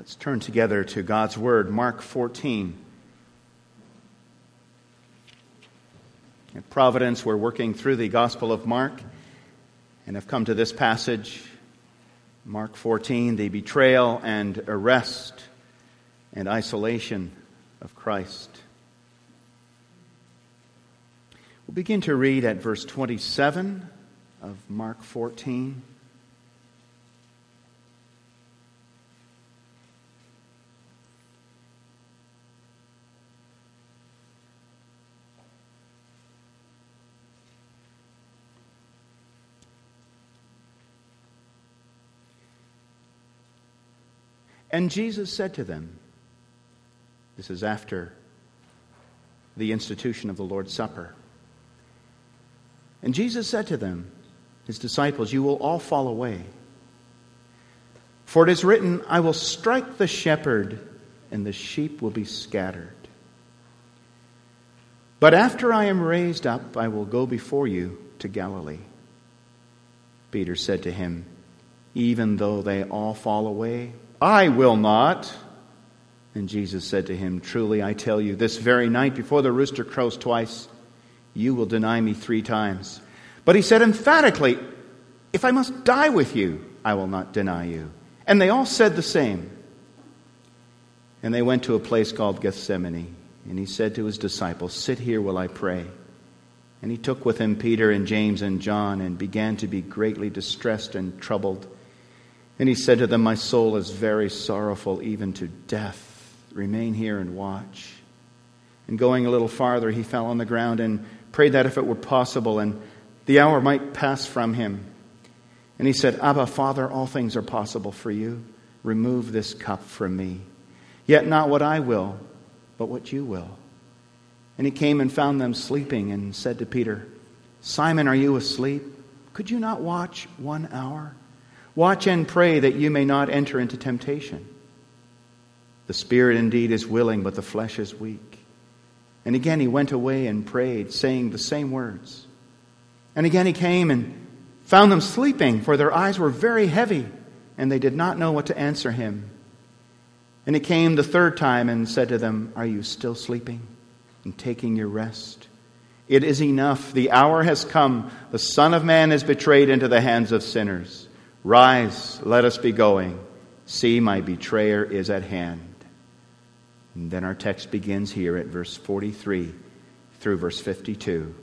Let's turn together to God's Word, Mark 14. At Providence, we're working through the Gospel of Mark and have come to this passage, Mark 14, the betrayal and arrest and isolation of Christ. We'll begin to read at verse 27 of Mark 14. And Jesus said to them, this is after the institution of the Lord's Supper. And Jesus said to them, his disciples, you will all fall away. For it is written, I will strike the shepherd, and the sheep will be scattered. But after I am raised up, I will go before you to Galilee. Peter said to him, even though they all fall away, I will not. And Jesus said to him, truly I tell you, this very night before the rooster crows twice, you will deny me 3 times. But he said emphatically, if I must die with you, I will not deny you. And they all said the same. And they went to a place called Gethsemane. And he said to his disciples, sit here while I pray. And he took with him Peter and James and John and began to be greatly distressed and troubled. And he said to them, my soul is very sorrowful, even to death. Remain here and watch. And going a little farther, he fell on the ground and prayed that if it were possible, and the hour might pass from him. And he said, Abba, Father, all things are possible for you. Remove this cup from me. Yet not what I will, but what you will. And he came and found them sleeping and said to Peter, Simon, are you asleep? Could you not watch 1 hour? Watch and pray that you may not enter into temptation. The spirit indeed is willing, but the flesh is weak. And again he went away and prayed, saying the same words. And again he came and found them sleeping, for their eyes were very heavy, and they did not know what to answer him. And he came the 3rd time and said to them, are you still sleeping and taking your rest? It is enough. The hour has come. The Son of Man is betrayed into the hands of sinners. Rise, let us be going. See, my betrayer is at hand. And then our text begins here at verse 43 through verse 52.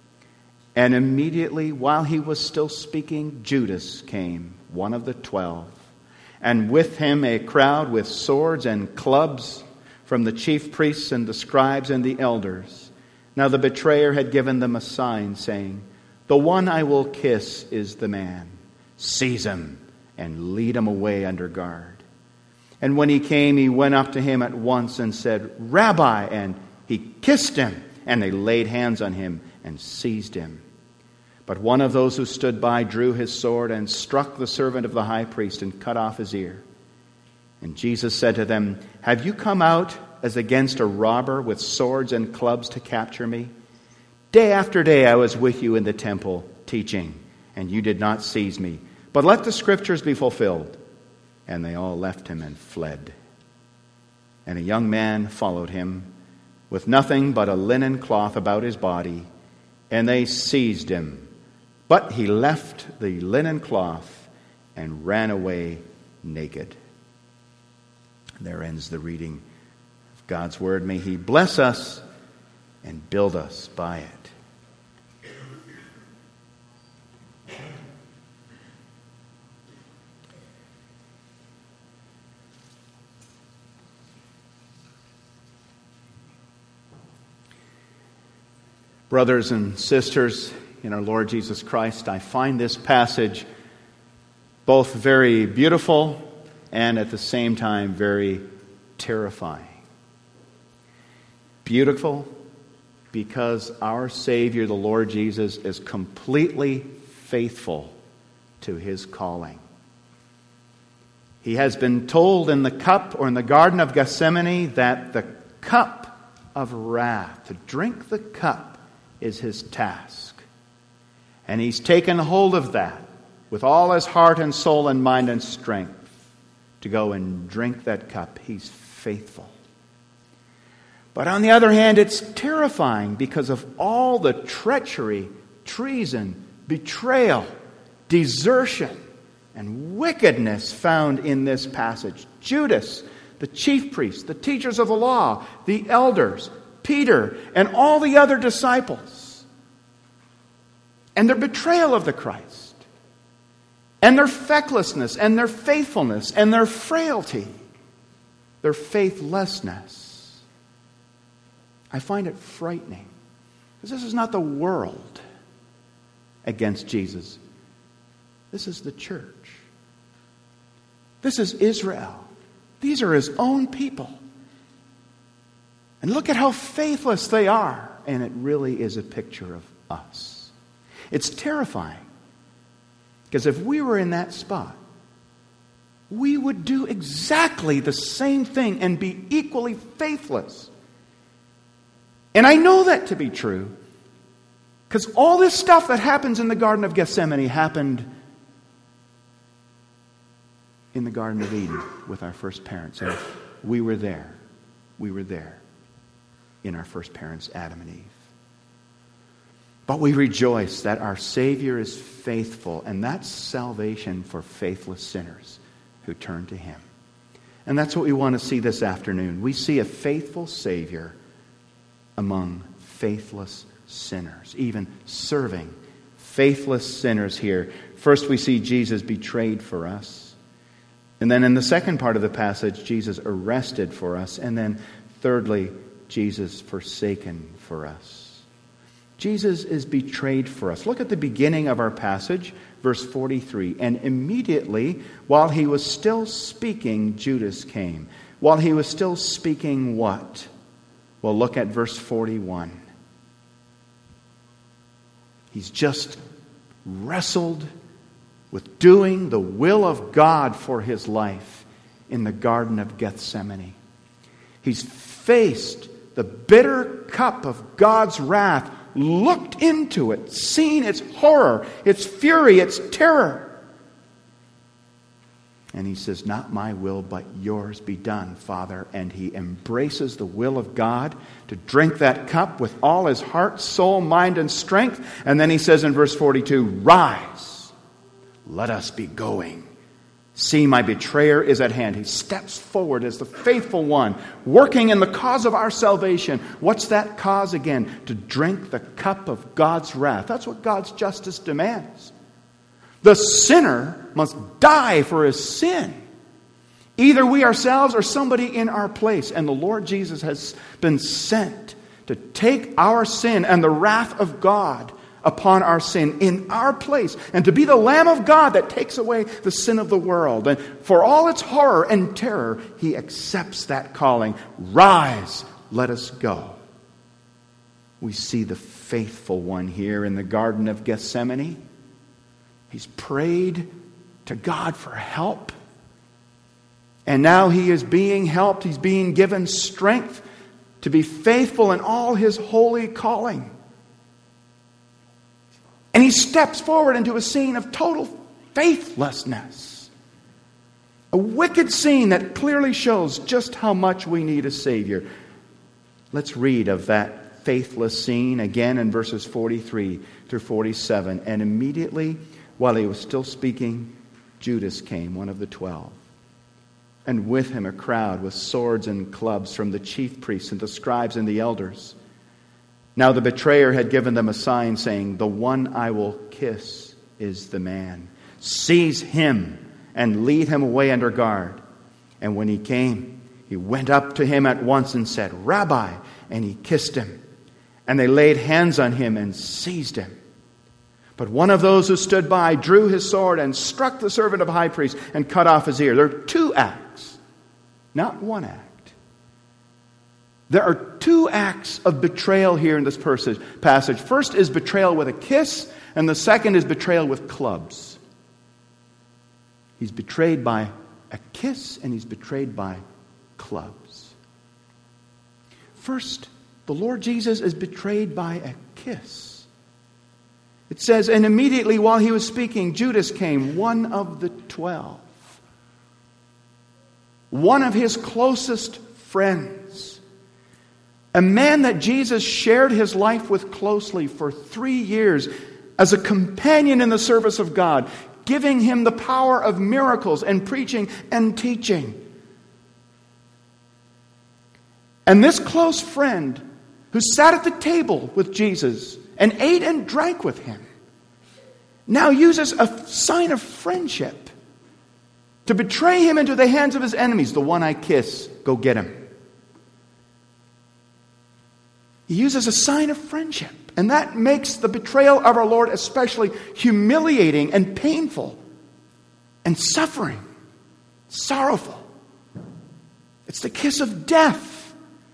And immediately while he was still speaking, Judas came, one of the 12, and with him a crowd with swords and clubs from the chief priests and the scribes and the elders. Now the betrayer had given them a sign, saying, the one I will kiss is the man. Seize him and lead him away under guard. And when he came, he went up to him at once and said, Rabbi, and he kissed him, and they laid hands on him and seized him. But one of those who stood by drew his sword and struck the servant of the high priest and cut off his ear. And Jesus said to them, have you come out as against a robber with swords and clubs to capture me? Day after day I was with you in the temple teaching, and you did not seize me. But let the scriptures be fulfilled. And they all left him and fled. And a young man followed him with nothing but a linen cloth about his body, and they seized him. But he left the linen cloth and ran away naked. There ends the reading of God's word. May he bless us and build us by it. Brothers and sisters in our Lord Jesus Christ, I find this passage both very beautiful and at the same time very terrifying. Beautiful because our Savior, the Lord Jesus, is completely faithful to his calling. He has been told in the cup or in the Garden of Gethsemane that the cup of wrath, to drink the cup, is his task. And he's taken hold of that with all his heart and soul and mind and strength to go and drink that cup. He's faithful. But on the other hand, it's terrifying because of all the treachery, treason, betrayal, desertion, and wickedness found in this passage. Judas, the chief priests, the teachers of the law, the elders, Peter, and all the other disciples. And their betrayal of the Christ. And their fecklessness, and their faithfulness, and their frailty. Their faithlessness. I find it frightening. Because this is not the world against Jesus. This is the church. This is Israel. These are His own people. And look at how faithless they are. And it really is a picture of us. It's terrifying. Because if we were in that spot, we would do exactly the same thing and be equally faithless. And I know that to be true because all this stuff that happens in the Garden of Gethsemane happened in the Garden of Eden with our first parents. And we were there. We were there in our first parents, Adam and Eve. But we rejoice that our Savior is faithful, and that's salvation for faithless sinners who turn to Him. And that's what we want to see this afternoon. We see a faithful Savior among faithless sinners, even serving faithless sinners here. First, we see Jesus betrayed for us. And then in the second part of the passage, Jesus arrested for us. And then thirdly, Jesus forsaken for us. Jesus is betrayed for us. Look at the beginning of our passage, verse 43. And immediately, while He was still speaking, Judas came. While He was still speaking what? Well, look at verse 41. He's just wrestled with doing the will of God for his life in the Garden of Gethsemane. He's faced the bitter cup of God's wrath, looked into it, seen its horror, its fury, its terror. And he says, "Not my will, but yours be done, Father." And he embraces the will of God to drink that cup with all his heart, soul, mind, and strength. And then he says in verse 42, "Rise, let us be going. See, my betrayer is at hand." He steps forward as the faithful one, working in the cause of our salvation. What's that cause again? To drink the cup of God's wrath. That's what God's justice demands. The sinner must die for his sin. Either we ourselves or somebody in our place. And the Lord Jesus has been sent to take our sin and the wrath of God upon our sin in our place, and to be the Lamb of God that takes away the sin of the world. And for all its horror and terror, he accepts that calling. Rise, let us go. We see the faithful one here in the Garden of Gethsemane. He's prayed to God for help. And now he is being helped. He's being given strength to be faithful in all his holy calling. And he steps forward into a scene of total faithlessness. A wicked scene that clearly shows just how much we need a Savior. Let's read of that faithless scene again in verses 43 through 47. And immediately, while he was still speaking, Judas came, one of the 12. And with him a crowd with swords and clubs from the chief priests and the scribes and the elders. Now the betrayer had given them a sign, saying, "The one I will kiss is the man. Seize him and lead him away under guard." And when he came, he went up to him at once and said, "Rabbi," and he kissed him. And they laid hands on him and seized him. But one of those who stood by drew his sword and struck the servant of the high priest and cut off his ear. There are two acts, not one act. There are two acts of betrayal here in this passage. First is betrayal with a kiss, and the second is betrayal with clubs. He's betrayed by a kiss, and he's betrayed by clubs. First, the Lord Jesus is betrayed by a kiss. It says, "And immediately while he was speaking, Judas came, one of the 12. one of his closest friends, a man that Jesus shared his life with closely for 3 years as a companion in the service of God, giving him the power of miracles and preaching and teaching. And this close friend who sat at the table with Jesus and ate and drank with him now uses a sign of friendship to betray him into the hands of his enemies. The one I kiss, go get him. He uses a sign of friendship. And that makes the betrayal of our Lord especially humiliating and painful and suffering, sorrowful. It's the kiss of death.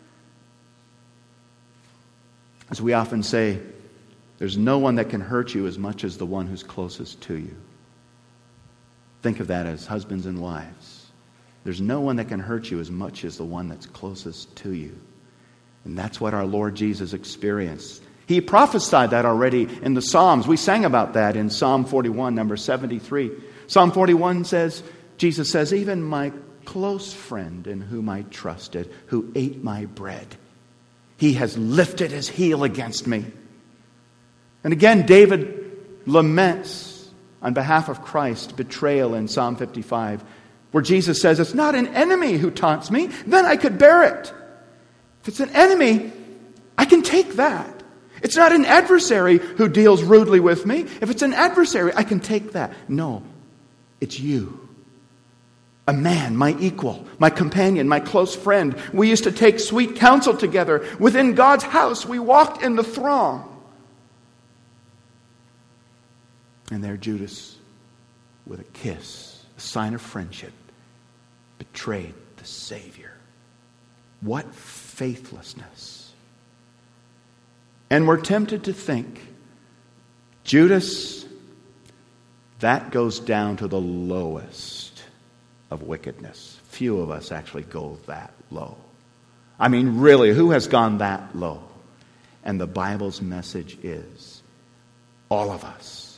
As we often say, there's no one that can hurt you as much as the one who's closest to you. Think of that as husbands and wives. There's no one that can hurt you as much as the one that's closest to you. And that's what our Lord Jesus experienced. He prophesied that already in the Psalms. We sang about that in Psalm 41, number 73. Psalm 41 says, Jesus says, even my close friend in whom I trusted, who ate my bread, he has lifted his heel against me. And again, David laments on behalf of Christ's betrayal in Psalm 55, where Jesus says, it's not an enemy who taunts me, then I could bear it. If it's an enemy, I can take that. It's not an adversary who deals rudely with me. If it's an adversary, I can take that. No, it's you. A man, my equal, my companion, my close friend. We used to take sweet counsel together. Within God's house, we walked in the throng. And there Judas, with a kiss, a sign of friendship, betrayed the Savior. What faithlessness. And we're tempted to think, Judas, that goes down to the lowest of wickedness. Few of us actually go that low. I mean, really, who has gone that low? And the Bible's message is, all of us.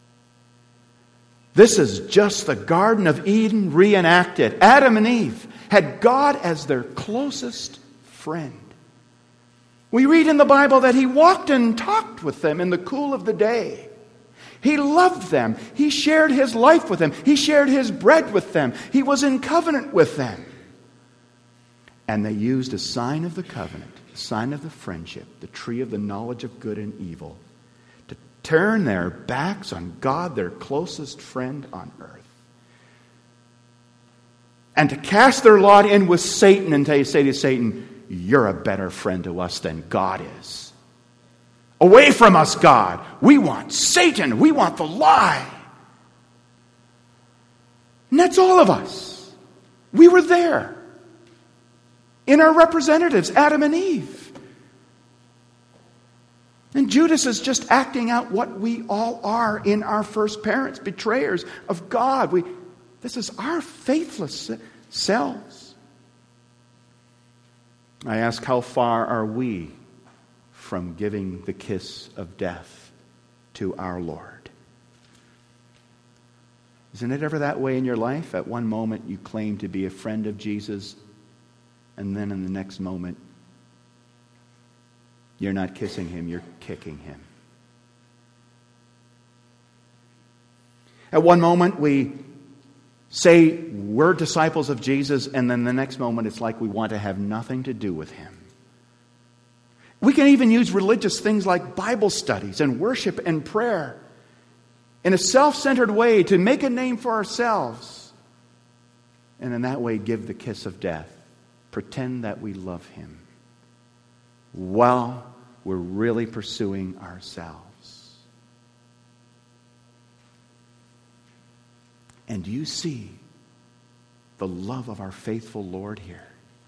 This is just the Garden of Eden reenacted. Adam and Eve had God as their closest friend. We read in the Bible that he walked and talked with them in the cool of the day. He loved them. He shared his life with them. He shared his bread with them. He was in covenant with them. And they used a sign of the covenant, a sign of the friendship, the tree of the knowledge of good and evil, to turn their backs on God, their closest friend on earth. And to cast their lot in with Satan and to say to Satan, you're a better friend to us than God is. Away from us, God. We want Satan. We want the lie. And that's all of us. We were there. In our representatives, Adam and Eve. And Judas is just acting out what we all are in our first parents, betrayers of God. This is our faithless selves. I ask, how far are we from giving the kiss of death to our Lord? Isn't it ever that way in your life? At one moment you claim to be a friend of Jesus, and then in the next moment you're not kissing him, you're kicking him. At one moment we say we're disciples of Jesus, and then the next moment it's like we want to have nothing to do with him. We can even use religious things like Bible studies and worship and prayer in a self-centered way to make a name for ourselves, and in that way give the kiss of death. Pretend that we love him while we're really pursuing ourselves. And do you see the love of our faithful Lord here?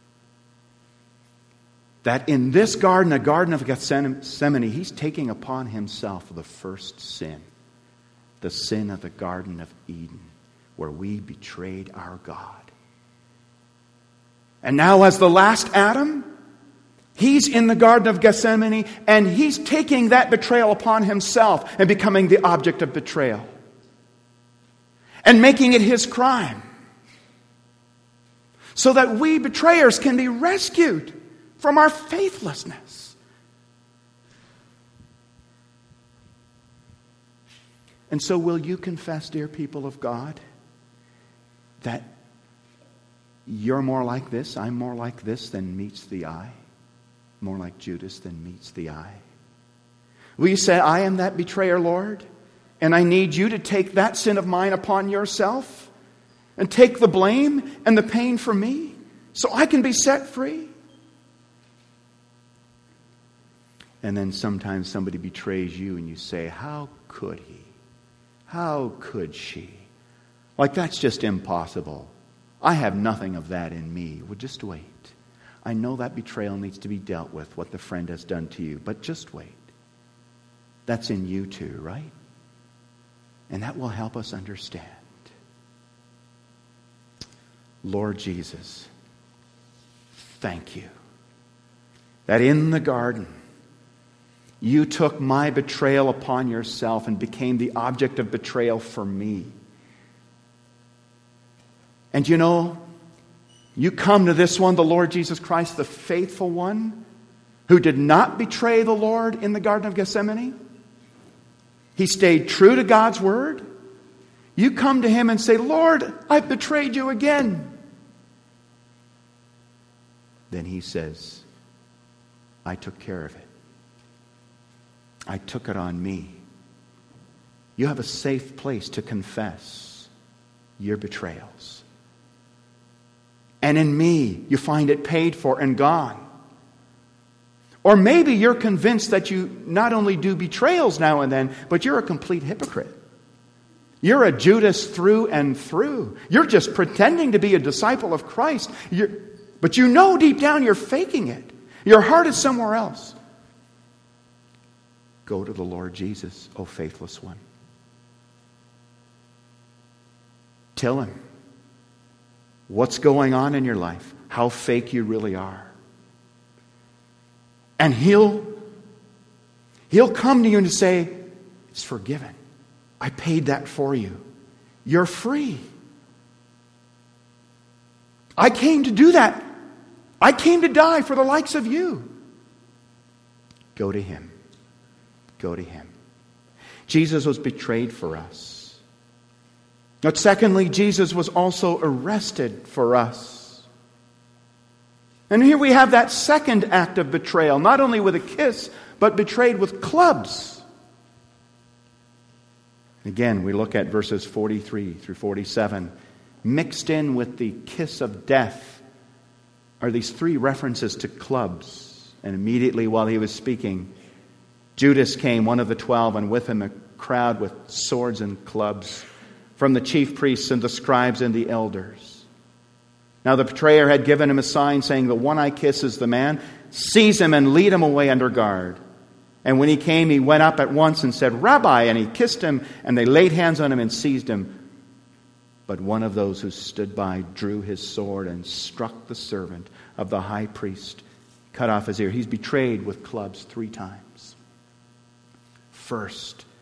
That in this garden, a garden of Gethsemane, he's taking upon himself the first sin. The sin of the Garden of Eden, where we betrayed our God. And now as the last Adam, he's in the Garden of Gethsemane, and he's taking that betrayal upon himself and becoming the object of betrayal. And making it his crime. so that we betrayers can be rescued from our faithlessness. And so will you confess, dear people of God, that you're more like this, I'm more like this than meets the eye? More like Judas than meets the eye? Will you say, I am that betrayer, Lord, and I need you to take that sin of mine upon yourself and take the blame and the pain for me so I can be set free? And then sometimes somebody betrays you and you say, how could he? How could she? Like, that's just impossible. I have nothing of that in me. Well, just wait. I know that betrayal needs to be dealt with, what the friend has done to you, but just wait. That's in you too, right? And that will help us understand. Lord Jesus, thank you that in the garden you took my betrayal upon yourself and became the object of betrayal for me. And you know, you come to this one, the Lord Jesus Christ, the faithful one, who did not betray the Lord in the Garden of Gethsemane. He stayed true to God's word. You come to him and say, Lord, I've betrayed you again. Then he says, I took care of it. I took it on me. You have a safe place to confess your betrayals. And in me, you find it paid for and gone. Or maybe you're convinced that you not only do betrayals now and then, but you're a complete hypocrite. You're a Judas through and through. You're just pretending to be a disciple of Christ. But you know deep down you're faking it. Your heart is somewhere else. Go to the Lord Jesus, O faithless one. Tell him what's going on in your life, how fake you really are. And he'll come to you and say, it's forgiven. I paid that for you. You're free. I came to do that. I came to die for the likes of you. Go to him. Go to him. Jesus was betrayed for us. But secondly, Jesus was also arrested for us. And here we have that second act of betrayal, not only with a kiss, but betrayed with clubs. Again, we look at verses 43 through 47. Mixed in with the kiss of death are these three references to clubs. And immediately while he was speaking, Judas came, one of the 12, and with him a crowd with swords and clubs from the chief priests and the scribes and the elders. Now the betrayer had given him a sign saying, the one I kiss is the man. Seize him and lead him away under guard. And when he came, he went up at once and said, Rabbi, and he kissed him, and they laid hands on him and seized him. But one of those who stood by drew his sword and struck the servant of the high priest, cut off his ear. He's betrayed with clubs 3 times. First,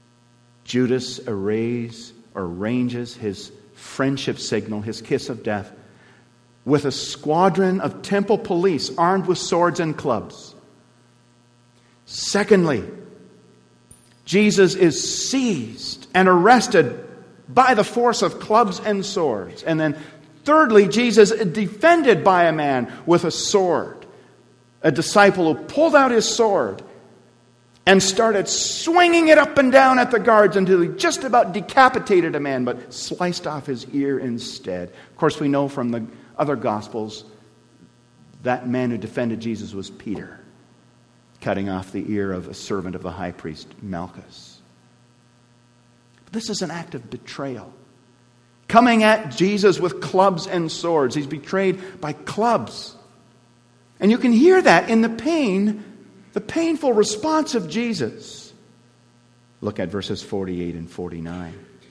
Judas arranges his friendship signal, his kiss of death, with a squadron of temple police armed with swords and clubs. Secondly, Jesus is seized and arrested by the force of clubs and swords. And then thirdly, Jesus is defended by a man with a sword, a disciple who pulled out his sword and started swinging it up and down at the guards until he just about decapitated a man, but sliced off his ear instead. Of course, we know from the other Gospels that man who defended Jesus was Peter, cutting off the ear of a servant of the high priest, Malchus. This is an act of betrayal. Coming at Jesus with clubs and swords. He's betrayed by clubs. And you can hear that in the painful response of Jesus. Look at verses 48 and 49.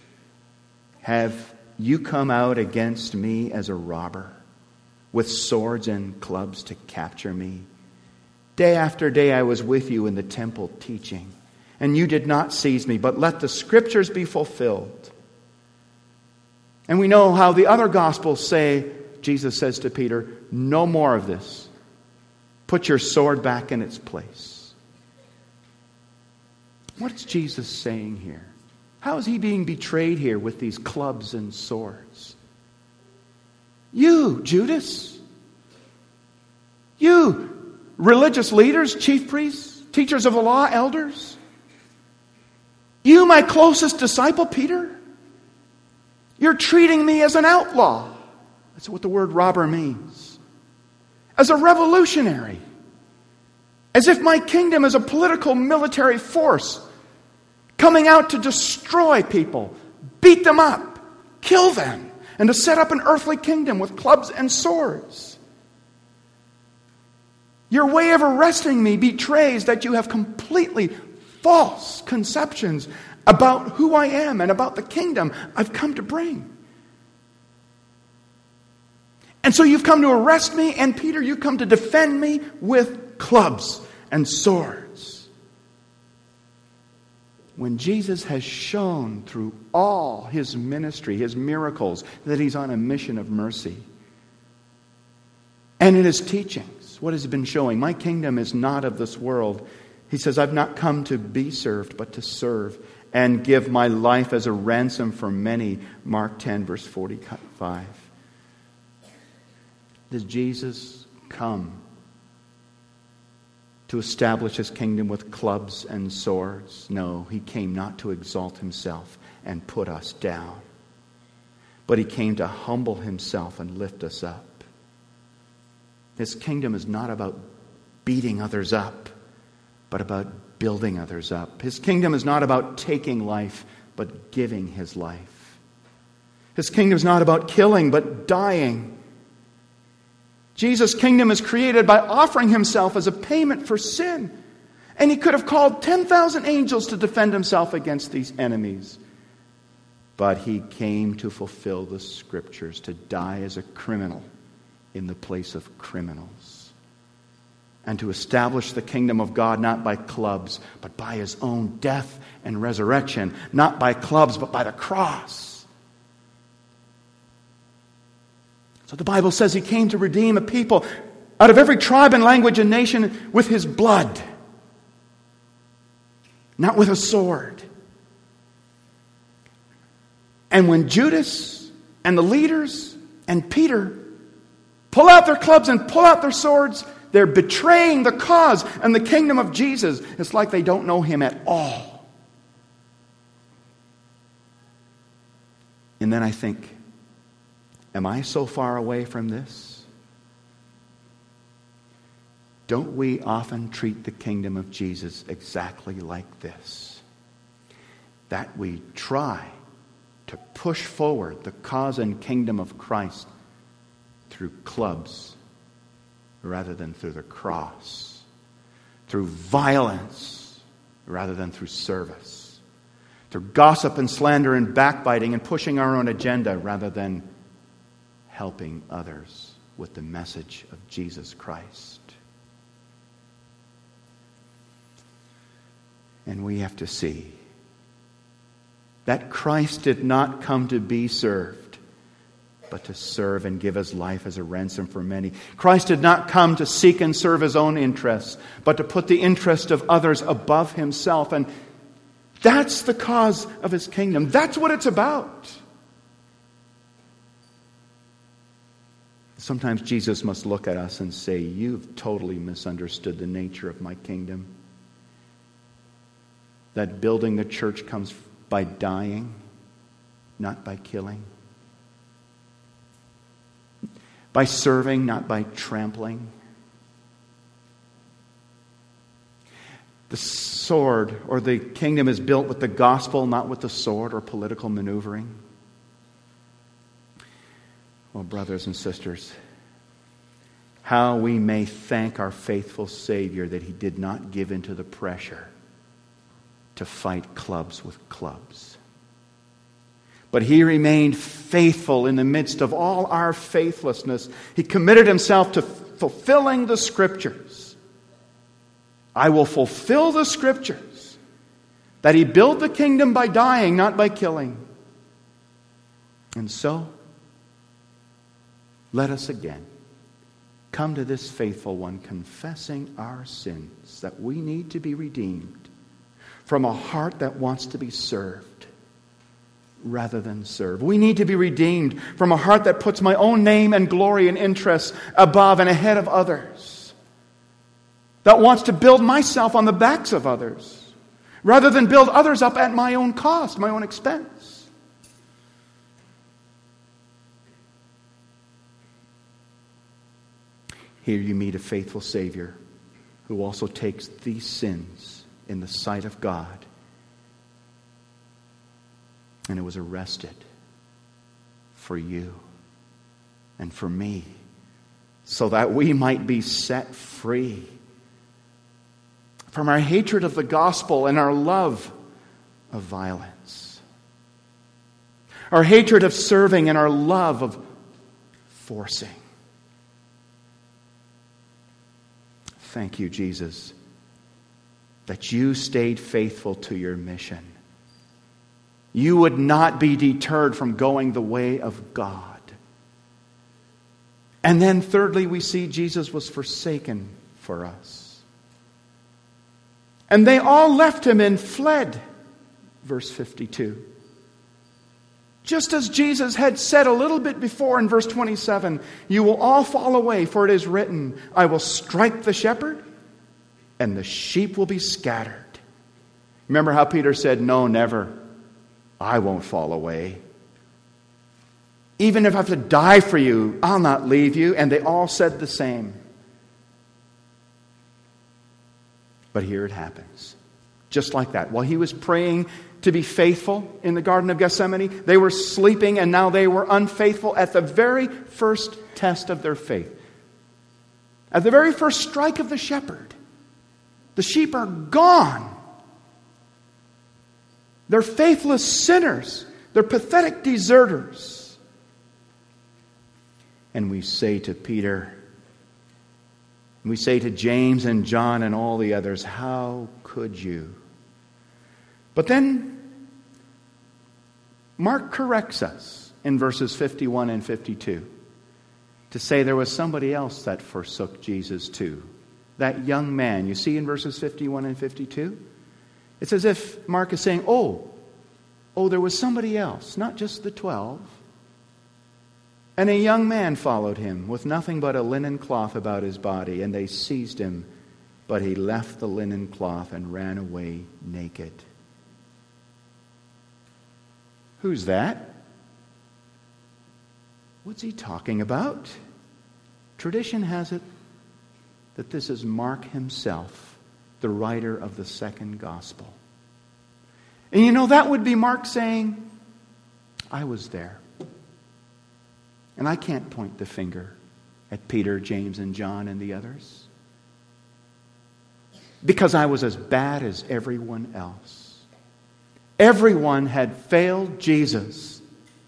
Have you come out against me as a robber, with swords and clubs to capture me? Day after day I was with you in the temple teaching, and you did not seize me, but let the scriptures be fulfilled. And we know how the other Gospels say Jesus says to Peter, no more of this. Put your sword back in its place. What's Jesus saying here? How is he being betrayed here with these clubs and swords? You, Judas. You, religious leaders, chief priests, teachers of the law, elders. You, my closest disciple, Peter. You're treating me as an outlaw. That's what the word robber means. As a revolutionary. As if my kingdom is a political military force coming out to destroy people, beat them up, kill them, and to set up an earthly kingdom with clubs and swords. Your way of arresting me betrays that you have completely false conceptions about who I am and about the kingdom I've come to bring. And so you've come to arrest me, and Peter, you've come to defend me with clubs and swords. When Jesus has shown through all his ministry, his miracles, that he's on a mission of mercy. And in his teachings, what has he been showing? My kingdom is not of this world. He says, I've not come to be served, but to serve and give my life as a ransom for many. Mark 10, verse 45. Does Jesus come to establish his kingdom with clubs and swords? No, he came not to exalt himself and put us down, but he came to humble himself and lift us up. His kingdom is not about beating others up, but about building others up. His kingdom is not about taking life, but giving his life. His kingdom is not about killing, but dying. Jesus' kingdom is created by offering himself as a payment for sin. And he could have called 10,000 angels to defend himself against these enemies. But he came to fulfill the scriptures, to die as a criminal in the place of criminals. And to establish the kingdom of God not by clubs, but by his own death and resurrection. Not by clubs, but by the cross. So the Bible says he came to redeem a people out of every tribe and language and nation with his blood. Not with a sword. And when Judas and the leaders and Peter pull out their clubs and pull out their swords, they're betraying the cause and the kingdom of Jesus. It's like they don't know him at all. And then I think, am I so far away from this? Don't we often treat the kingdom of Jesus exactly like this? That we try to push forward the cause and kingdom of Christ through clubs rather than through the cross, through violence rather than through service, through gossip and slander and backbiting and pushing our own agenda rather than helping others with the message of Jesus Christ. And we have to see that Christ did not come to be served, but to serve and give his life as a ransom for many. Christ did not come to seek and serve his own interests, but to put the interest of others above himself. And that's the cause of his kingdom. That's what it's about. Sometimes Jesus must look at us and say, you've totally misunderstood the nature of my kingdom. That building the church comes by dying, not by killing. By serving, not by trampling. The sword or the kingdom is built with the gospel, not with the sword or political maneuvering. Well, brothers and sisters, how we may thank our faithful Savior that he did not give into the pressure to fight clubs with clubs. But he remained faithful in the midst of all our faithlessness. He committed himself to fulfilling the Scriptures. I will fulfill the Scriptures. That he built the kingdom by dying, not by killing. And so, let us again come to this faithful one, confessing our sins, that we need to be redeemed from a heart that wants to be served rather than serve. We need to be redeemed from a heart that puts my own name and glory and interests above and ahead of others, that wants to build myself on the backs of others rather than build others up at my own cost, my own expense. Here you meet a faithful Savior who also takes these sins in the sight of God and it was arrested for you and for me so that we might be set free from our hatred of the gospel and our love of violence, our hatred of serving and our love of forcing. Thank you, Jesus, that you stayed faithful to your mission. You would not be deterred from going the way of God. And then thirdly, we see Jesus was forsaken for us. And they all left him and fled. Verse 52. Just as Jesus had said a little bit before in verse 27, you will all fall away, for it is written, I will strike the shepherd, and the sheep will be scattered. Remember how Peter said, no, never. I won't fall away. Even if I have to die for you, I'll not leave you. And they all said the same. But here it happens. Just like that. While he was praying to be faithful in the Garden of Gethsemane, they were sleeping and now they were unfaithful at the very first test of their faith. At the very first strike of the shepherd. The sheep are gone. They're faithless sinners. They're pathetic deserters. And we say to Peter, we say to James and John and all the others, how could you? But then Mark corrects us in verses 51 and 52 to say there was somebody else that forsook Jesus too. That young man, you see in verses 51 and 52? It's as if Mark is saying, oh, there was somebody else, not just the 12. And a young man followed him with nothing but a linen cloth about his body, and they seized him, but he left the linen cloth and ran away naked. Who's that? What's he talking about? Tradition has it that this is Mark himself, the writer of the second gospel. And you know, that would be Mark saying, I was there. And I can't point the finger at Peter, James, and John and the others. Because I was as bad as everyone else. Everyone had failed Jesus.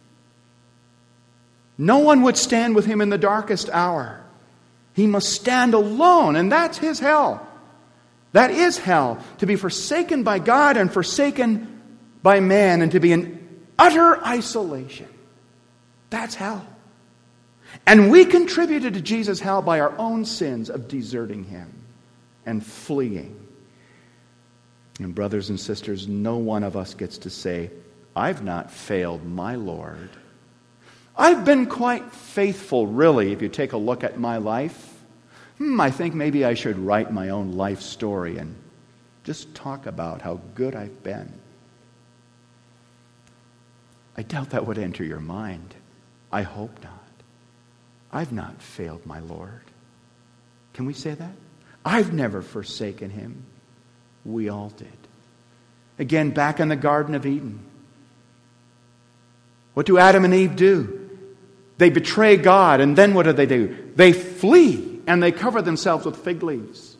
No one would stand with him in the darkest hour. He must stand alone, and that's his hell. That is hell, to be forsaken by God and forsaken by man, and to be in utter isolation. That's hell. And we contributed to Jesus' hell by our own sins of deserting him and fleeing. And brothers and sisters, no one of us gets to say, I've not failed my Lord. I've been quite faithful, really, if you take a look at my life. I think maybe I should write my own life story and just talk about how good I've been. I doubt that would enter your mind. I hope not. I've not failed my Lord. Can we say that? I've never forsaken him. We all did. Again, back in the Garden of Eden. What do Adam and Eve do? They betray God, and then what do? They flee, and they cover themselves with fig leaves.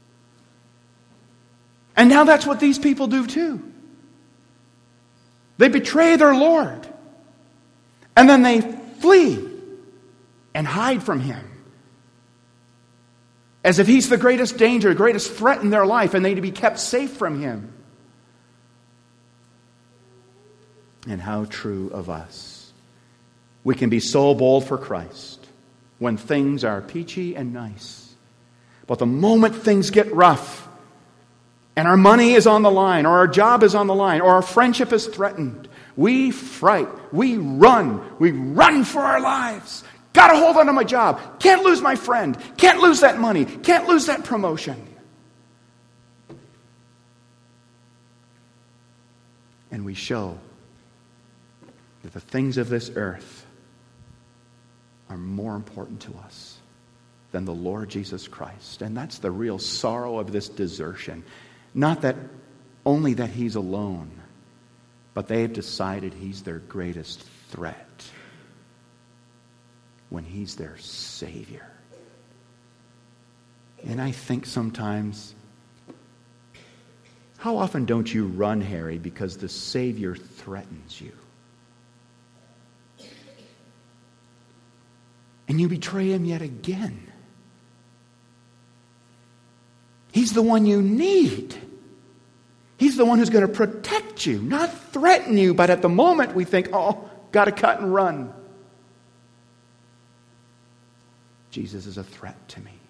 And now that's what these people do too. They betray their Lord, and then they flee and hide from him. As if he's the greatest danger, the greatest threat in their life, and they need to be kept safe from him. And how true of us. We can be so bold for Christ. when things are peachy and nice. But the moment things get rough, and our money is on the line, or our job is on the line, or our friendship is threatened, we fright, we run for our lives. Got to hold on to my job. Can't lose my friend. Can't lose that money. Can't lose that promotion. And we show that the things of this earth are more important to us than the Lord Jesus Christ. And that's the real sorrow of this desertion. Not that only that He's alone, but they have decided He's their greatest threat when He's their Savior. And I think sometimes, how often don't you run, Harry, because the Savior threatens you? And you betray Him yet again. He's the one you need. He's the one who's going to protect you, not threaten you. But at the moment we think, oh, got to cut and run. Jesus is a threat to me.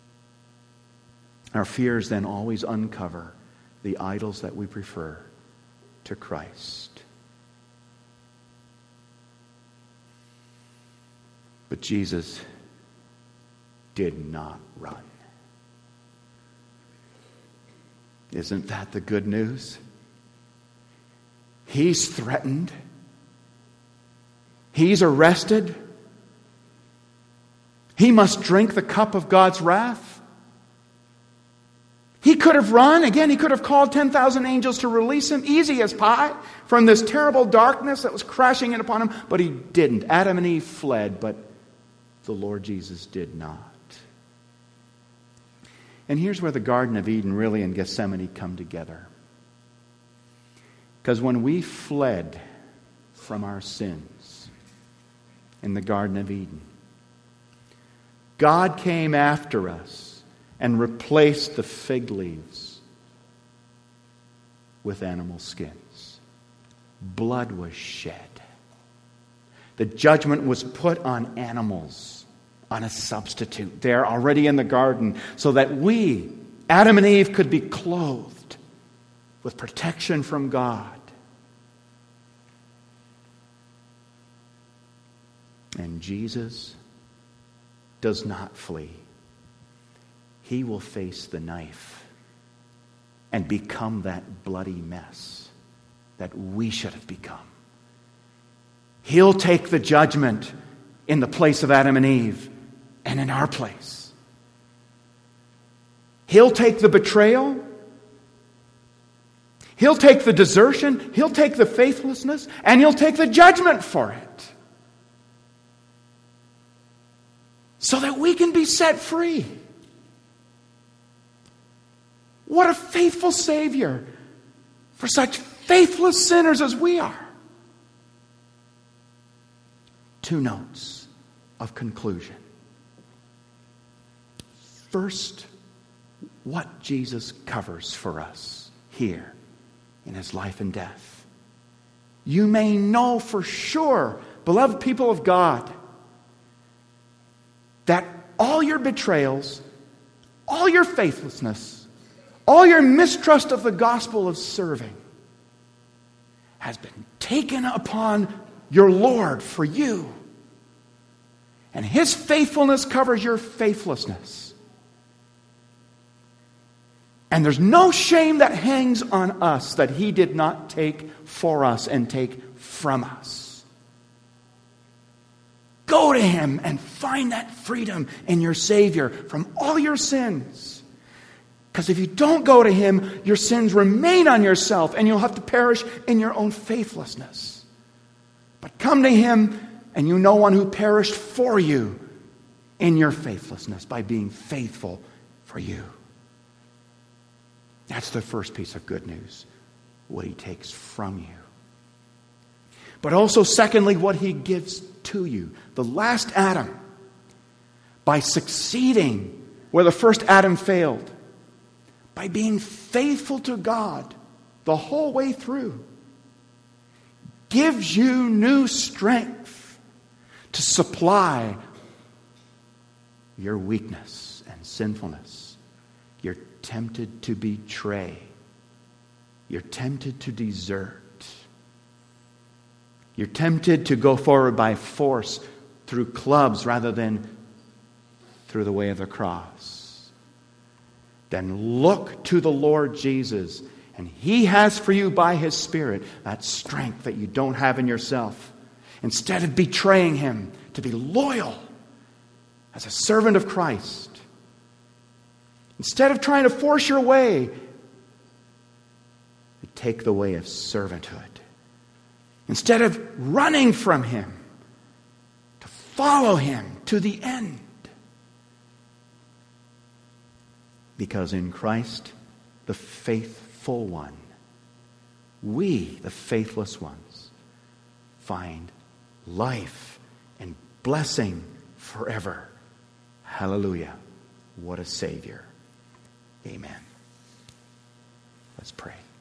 Our fears then always uncover the idols that we prefer to Christ. But Jesus did not run. Isn't that the good news? He's threatened. He's arrested. He must drink the cup of God's wrath. He could have run. Again, he could have called 10,000 angels to release him, easy as pie, from this terrible darkness that was crashing in upon him. But he didn't. Adam and Eve fled, but the Lord Jesus did not. And here's where the Garden of Eden really and Gethsemane come together. Because when we fled from our sins in the Garden of Eden, God came after us and replaced the fig leaves with animal skins. Blood was shed. The judgment was put on animals, on a substitute there already in the garden, so that we, Adam and Eve, could be clothed with protection from God. And Jesus does not flee. He will face the knife and become that bloody mess that we should have become. He'll take the judgment in the place of Adam and Eve and in our place. He'll take the betrayal. He'll take the desertion. He'll take the faithlessness. And He'll take the judgment for it. So that we can be set free. What a faithful Savior for such faithless sinners as we are. 2 notes of conclusion. First, what Jesus covers for us here in His life and death. You may know for sure, beloved people of God, that all your betrayals, all your faithlessness, all your mistrust of the gospel of serving has been taken upon your Lord for you. And His faithfulness covers your faithlessness. And there's no shame that hangs on us that He did not take for us and take from us. Go to Him and find that freedom in your Savior from all your sins. Because if you don't go to Him, your sins remain on yourself and you'll have to perish in your own faithlessness. But come to Him and you know one who perished for you in your faithlessness by being faithful for you. That's the first piece of good news, what He takes from you. But also, secondly, what He gives to you. The last Adam, by succeeding where the first Adam failed, by being faithful to God the whole way through, gives you new strength to supply your weakness and sinfulness. You're tempted to betray. You're tempted to desert. You're tempted to go forward by force through clubs rather than through the way of the cross. Then look to the Lord Jesus, and He has for you by His Spirit that strength that you don't have in yourself. Instead of betraying Him, to be loyal as a servant of Christ. Instead of trying to force your way, take the way of servanthood. Instead of running from Him, to follow Him to the end. Because in Christ, the faithful one, we, the faithless ones, find life and blessing forever. Hallelujah. What a Savior. Amen. Let's pray.